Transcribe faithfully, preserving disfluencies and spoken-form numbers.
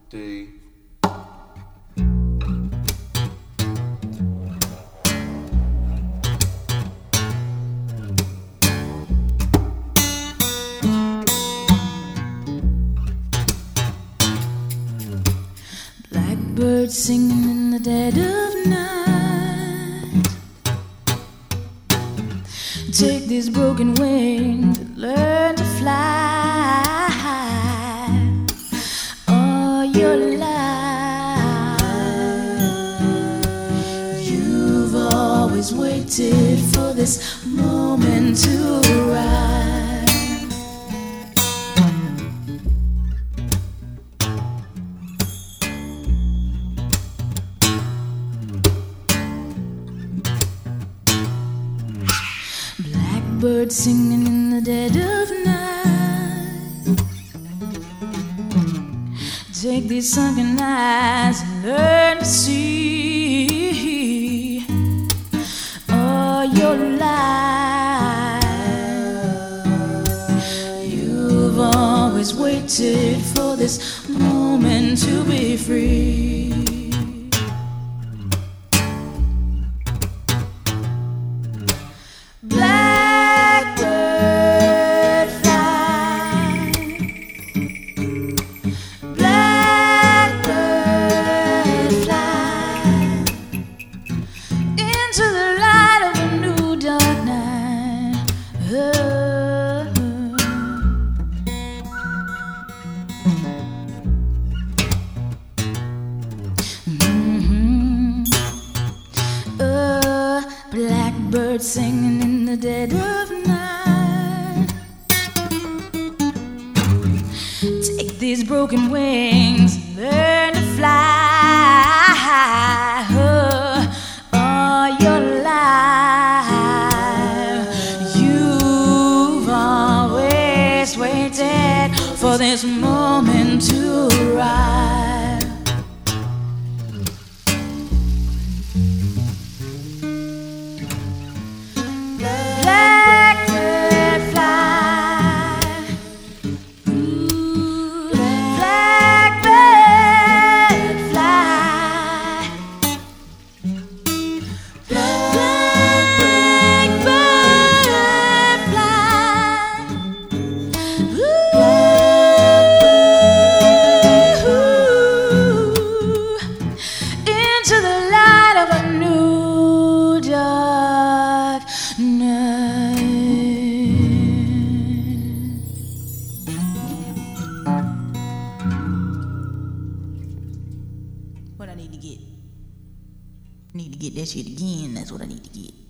D. Blackbird singing in the dead of night. Take these broken wings and learn to fly all your life. You've always waited for this moment to arrive. Blackbird singing in the dead of night. Take these sunken eyes and learn to see all your life. You've always waited for this moment to be free. Blackbird singing in the dead of night. Take these broken wings, learn to fly oh, all your life. You've always waited for this moment to arrive. What I need to get? Need to get that shit again. That's what I need to get.